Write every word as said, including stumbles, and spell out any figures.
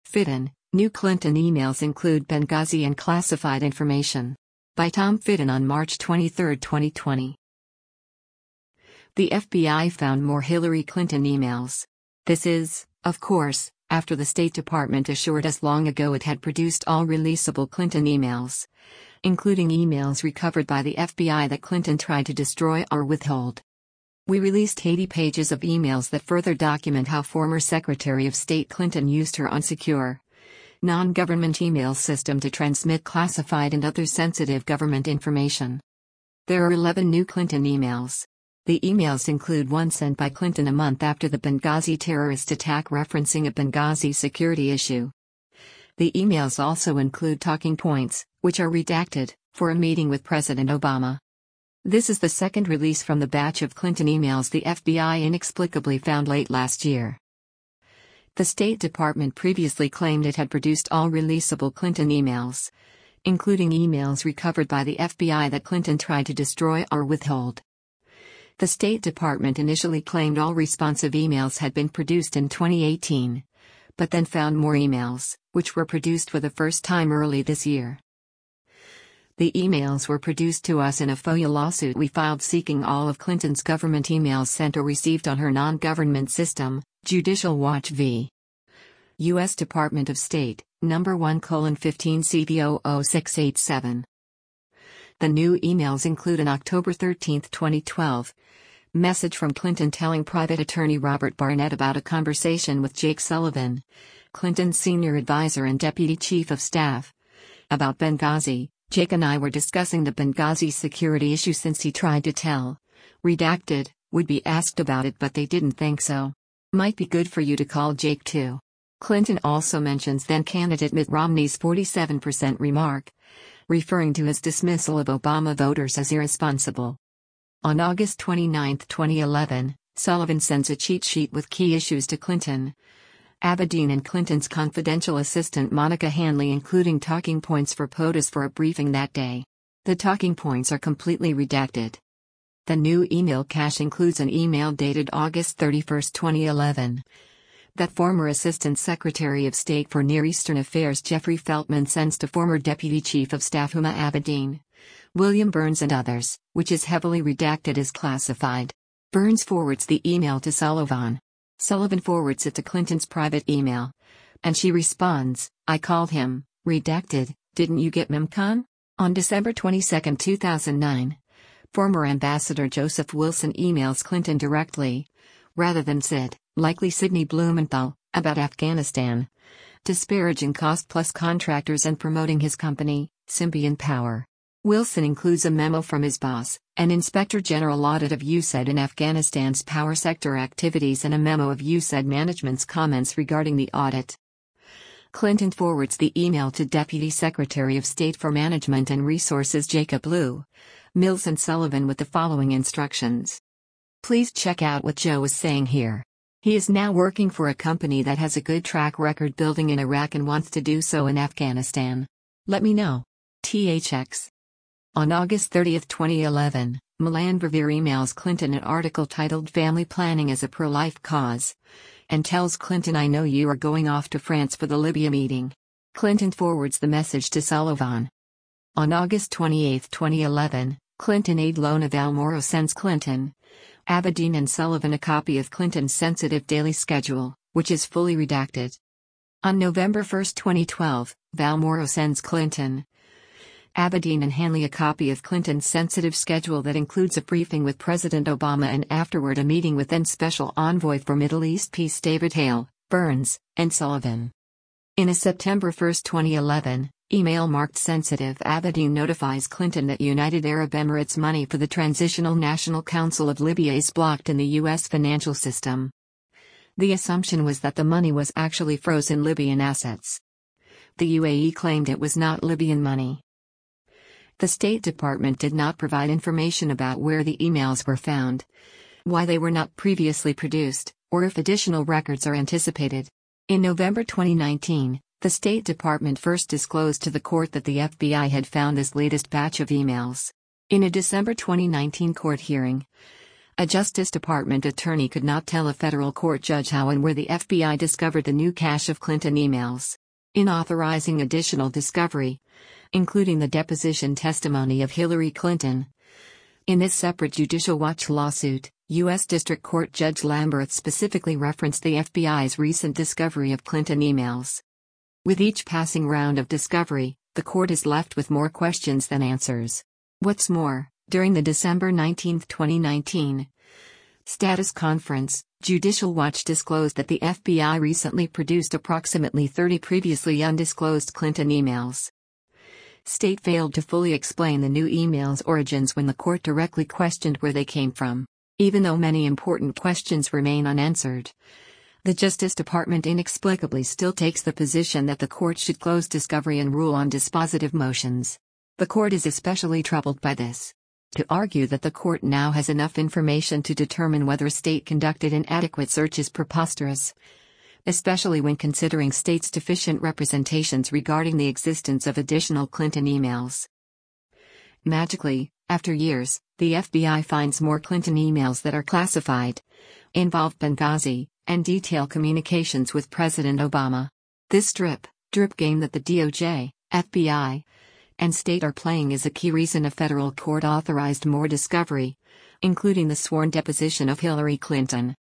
Fitton, new Clinton emails include Benghazi and classified information. By Tom Fitton on March twenty-third, twenty twenty. The F B I found more Hillary Clinton emails. This is, of course, after the State Department assured us long ago it had produced all releasable Clinton emails, including emails recovered by the F B I that Clinton tried to destroy or withhold. We released eighty pages of emails that further document how former Secretary of State Clinton used her unsecure, non-government email system to transmit classified and other sensitive government information. There are eleven new Clinton emails. The emails include one sent by Clinton a month after the Benghazi terrorist attack referencing a Benghazi security issue. The emails also include talking points, which are redacted, for a meeting with President Obama. This is the second release from the batch of Clinton emails the F B I inexplicably found late last year. The State Department previously claimed it had produced all releasable Clinton emails, including emails recovered by the F B I that Clinton tried to destroy or withhold. The State Department initially claimed all responsive emails had been produced in twenty eighteen, but then found more emails, which were produced for the first time early this year. The emails were produced to us in a FOIA lawsuit we filed seeking all of Clinton's government emails sent or received on her non-government system, Judicial Watch v. U S Department of State, number one colon fifteen C V zero zero six eight seven. The new emails include an October thirteenth, twenty twelve, message from Clinton telling private attorney Robert Barnett about a conversation with Jake Sullivan, Clinton's senior advisor and deputy chief of staff, about Benghazi. Jake and I were discussing the Benghazi security issue since he tried to tell. Redacted, would be asked about it but they didn't think so. Might be good for you to call Jake too. Clinton also mentions then-candidate Mitt Romney's forty-seven percent remark, referring to his dismissal of Obama voters as irresponsible. On August twenty-ninth, twenty eleven, Sullivan sends a cheat sheet with key issues to Clinton, Abedin and Clinton's confidential assistant Monica Hanley, including talking points for POTUS for a briefing that day. The talking points are completely redacted. The new email cache includes an email dated August thirty-first, twenty eleven, that former Assistant Secretary of State for Near Eastern Affairs Jeffrey Feltman sends to former Deputy Chief of Staff Huma Abedin, William Burns and others, which is heavily redacted as classified. Burns forwards the email to Sullivan. Sullivan forwards it to Clinton's private email. And she responds, I called him, redacted, didn't you get MemCon? On December twenty-second, two thousand nine, former Ambassador Joseph Wilson emails Clinton directly, rather than Sid, likely Sidney Blumenthal, about Afghanistan, disparaging cost-plus contractors and promoting his company, Symbian Power. Wilson includes a memo from his boss, an Inspector General audit of U S A I D in Afghanistan's power sector activities and a memo of U S A I D management's comments regarding the audit. Clinton forwards the email to Deputy Secretary of State for Management and Resources Jacob Lew, Mills and Sullivan with the following instructions. Please check out what Joe is saying here. He is now working for a company that has a good track record building in Iraq and wants to do so in Afghanistan. Let me know. T H X. On August thirtieth, twenty eleven, Milan Verveer emails Clinton an article titled Family Planning as a Pro-Life Cause, and tells Clinton, I know you are going off to France for the Libya meeting. Clinton forwards the message to Sullivan. On August twenty-eighth, twenty eleven, Clinton aide Lona Valmoro sends Clinton, Abedin and Sullivan a copy of Clinton's sensitive daily schedule, which is fully redacted. On November first, twenty twelve, Valmoro sends Clinton, Abedin and Hanley a copy of Clinton's sensitive schedule that includes a briefing with President Obama and afterward a meeting with then Special Envoy for Middle East Peace David Hale, Burns, and Sullivan. In a September first, twenty eleven, email marked sensitive, Abedin notifies Clinton that United Arab Emirates money for the Transitional National Council of Libya is blocked in the U S financial system. The assumption was that the money was actually frozen Libyan assets. The U A E claimed it was not Libyan money. The State Department did not provide information about where the emails were found, why they were not previously produced, or if additional records are anticipated. In November twenty nineteen, the State Department first disclosed to the court that the F B I had found this latest batch of emails. In a December twenty nineteen court hearing, A Justice Department attorney could not tell a federal court judge how and where the F B I discovered the new cache of Clinton emails. In authorizing additional discovery, including the deposition testimony of Hillary Clinton. In this separate Judicial Watch lawsuit, U S District Court Judge Lamberth specifically referenced the F B I's recent discovery of Clinton emails. With each passing round of discovery, the court is left with more questions than answers. What's more, during the December nineteenth twenty nineteen status conference, Judicial Watch disclosed that the F B I recently produced approximately thirty previously undisclosed Clinton emails. State failed to fully explain the new emails' origins when the court directly questioned where they came from, even though many important questions remain unanswered. The Justice Department inexplicably still takes the position that the court should close discovery and rule on dispositive motions. The court is especially troubled by this. To argue that the court now has enough information to determine whether a state conducted an adequate search is preposterous, especially when considering states' deficient representations regarding the existence of additional Clinton emails. Magically, after years, the F B I finds more Clinton emails that are classified, involve Benghazi, and detail communications with President Obama. This drip, drip game that the D O J, F B I, and state are playing is a key reason a federal court authorized more discovery, including the sworn deposition of Hillary Clinton.